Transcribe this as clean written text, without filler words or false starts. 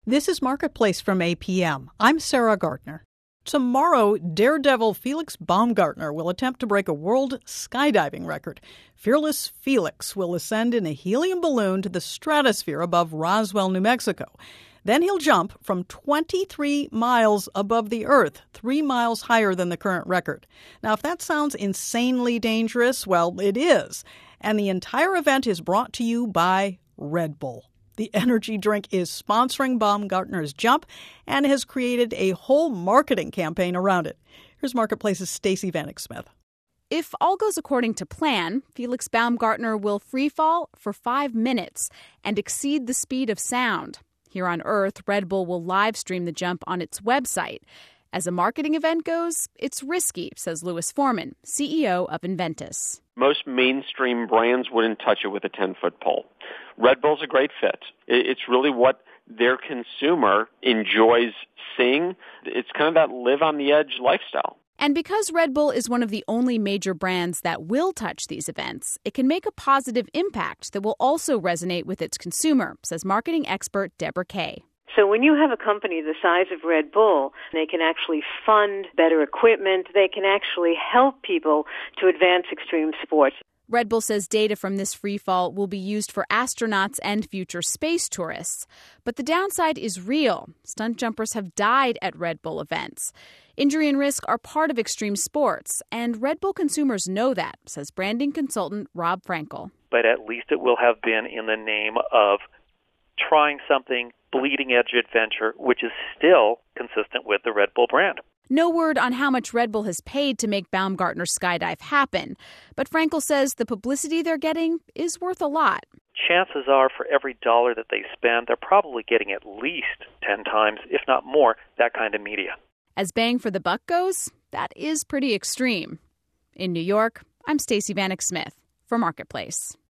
This is Marketplace from APM. I'm Sarah Gardner. Tomorrow, daredevil Felix Baumgartner will attempt to break a world skydiving record. Fearless Felix will ascend in a helium balloon to the stratosphere above Roswell, New Mexico. Then he'll jump from 23 miles above the Earth, 3 miles higher than the current record. Now, if that sounds insanely dangerous, well, it is. And the entire event is brought to you by Red Bull. The energy drink is sponsoring Baumgartner's jump and has created a whole marketing campaign around it. Here's Marketplace's Stacey Vanek Smith. If all goes according to plan, Felix Baumgartner will freefall for 5 minutes and exceed the speed of sound. Here on Earth, Red Bull will live stream the jump on its website. As a marketing event goes, it's risky, says Louis Foreman, CEO of Inventus. Most mainstream brands wouldn't touch it with a 10-foot pole. Red Bull's a great fit. It's really what their consumer enjoys seeing. It's kind of that live-on-the-edge lifestyle. And because Red Bull is one of the only major brands that will touch these events, it can make a positive impact that will also resonate with its consumer, says marketing expert Deborah Kay. So when you have a company the size of Red Bull, they can actually fund better equipment. They can actually help people to advance extreme sports. Red Bull says data from this freefall will be used for astronauts and future space tourists. But the downside is real. Stunt jumpers have died at Red Bull events. Injury and risk are part of extreme sports, and Red Bull consumers know that, says branding consultant Rob Frankel. But at least it will have been in the name of trying something bleeding-edge adventure, which is still consistent with the Red Bull brand. No word on how much Red Bull has paid to make Baumgartner's skydive happen. But Frankel says the publicity they're getting is worth a lot. Chances are for every dollar that they spend, they're probably getting at least 10 times, if not more, that kind of media. As bang for the buck goes, that is pretty extreme. In New York, I'm Stacey Vanek Smith for Marketplace.